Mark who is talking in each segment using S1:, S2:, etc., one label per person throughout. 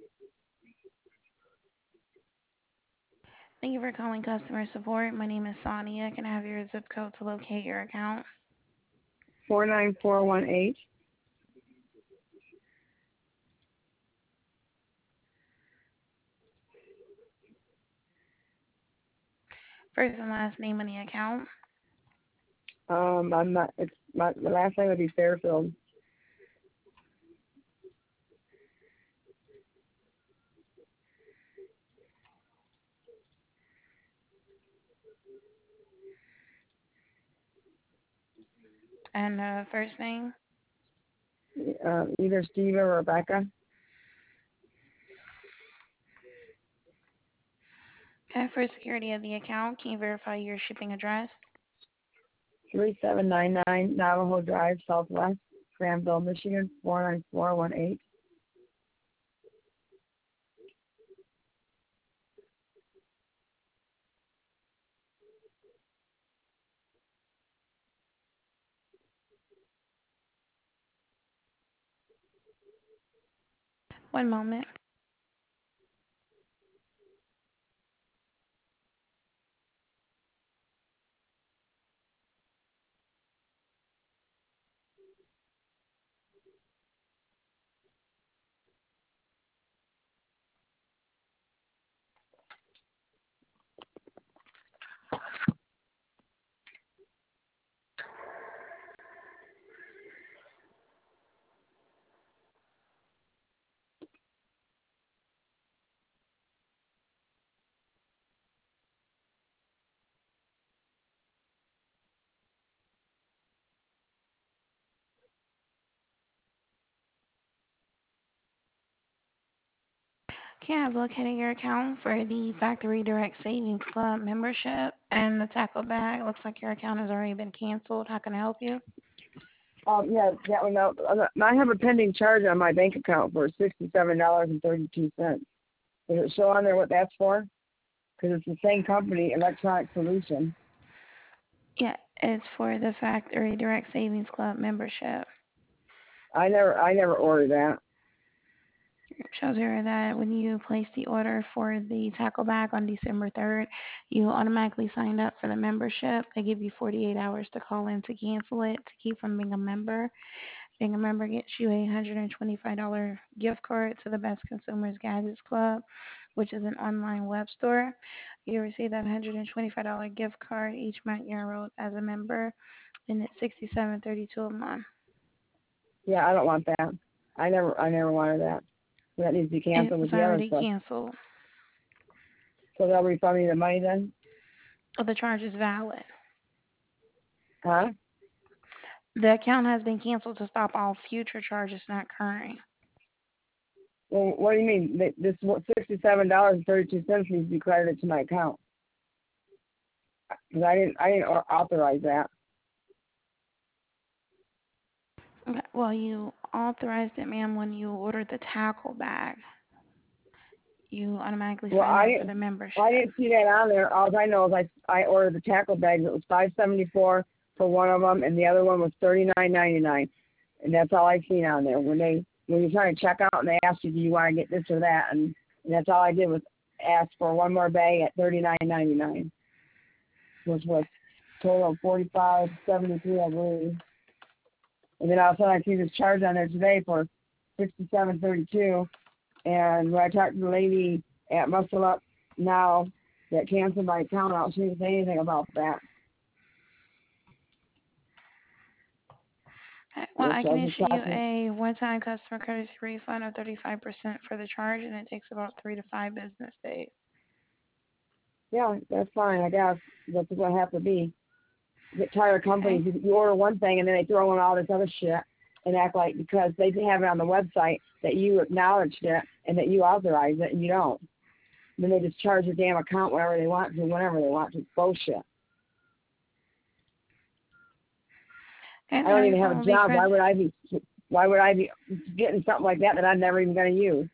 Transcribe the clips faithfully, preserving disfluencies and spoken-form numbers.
S1: Thank you for calling customer support. My name is Sonia. Can I have your zip code to locate your account?
S2: four nine four one eight.
S1: First and last name on the account.
S2: Um, I'm not. It's my the last name would be Fairfield.
S1: And uh, first name.
S2: Uh, either Steve or Rebecca.
S1: Okay, for security of the account, can you verify your shipping address?
S2: Three seven nine nine Navajo Drive, Southwest, Granville, Michigan four nine four one eight.
S1: One moment. Okay, I've located your account for the Factory Direct Savings Club membership and the tackle bag. Looks like your account has already been canceled. How can I help you?
S2: Um, yeah, that one. Out. I have a pending charge on my bank account for sixty-seven dollars and thirty-two cents. Does it show on there what that's for? Because it's the same company, Electronic Solution.
S1: Yeah, it's for the Factory Direct Savings Club membership.
S2: I never, I never ordered that.
S1: It shows here that when you placed the order for the tackle bag on December third, you automatically signed up for the membership. They give you forty-eight hours to call in to cancel it to keep from being a member. Being a member gets you a one hundred twenty-five dollars gift card to the Best Consumers Gadgets Club, which is an online web store. You receive that one hundred twenty-five dollars gift card each month you're enrolled as a member, and it's sixty-seven thirty-two a month.
S2: Yeah, I don't want that. I never, I never wanted that. So that needs to be
S1: It
S2: canceled
S1: was
S2: with the other
S1: already
S2: stuff.
S1: canceled.
S2: So they'll refund me the money then?
S1: Oh, the charge is valid.
S2: Huh?
S1: The account has been canceled to stop all future charges not occurring.
S2: Well, what do you mean? Th- This sixty-seven dollars and thirty-two cents needs to be credited to my account. Because I didn't, I didn't au- authorize that.
S1: Okay, well, you authorized it, ma'am, when you ordered the tackle bag. You automatically
S2: Well,
S1: signed
S2: I
S1: up for the
S2: didn't, I
S1: membership.
S2: didn't see that on there. All I know is I, I ordered the tackle bags. It was five seventy-four for one of them, and the other one was thirty-nine ninety-nine. And that's all I seen on there. When they, when you're trying to check out and they ask you, do you want to get this or that, and, and that's all I did was ask for one more bag at thirty-nine ninety-nine, which was total of forty-five seventy-three, I believe. And then all of a sudden I see this charge on there today for sixty-seven thirty-two. And when I talked to the lady at Muscle Up now that canceled my account out, she didn't say anything about that.
S1: Okay, well,
S2: Which
S1: I
S2: I
S1: can
S2: was just
S1: issue you
S2: talking.
S1: a one-time customer courtesy refund of thirty-five percent for the charge, and it takes about three to five business days.
S2: Yeah, that's fine, I guess. That's what it have to be. Get tired of
S1: Okay.
S2: companies. You you order one thing and then they throw in all this other shit and act like because they have it on the website that you acknowledged it and that you authorized it and you don't. Then they just charge your damn account whenever they want to, whenever they want to. It's bullshit.
S1: And
S2: I
S1: the
S2: don't even have
S1: refund
S2: a
S1: will be
S2: job. Why
S1: credit.
S2: would I be? Why would I be getting something like that that I'm never even going to use?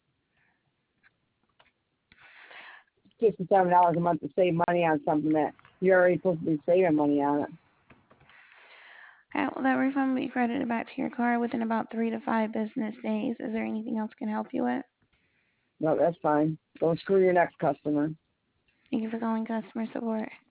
S2: Fifty-seven dollars a month to save money on something that you're already supposed to be saving money on it.
S1: Okay, well, that refund will be credited back to your card within about three to five business days. Is there anything else I can help you with?
S2: No, that's fine. Go screw your next customer.
S1: Thank you for calling customer support.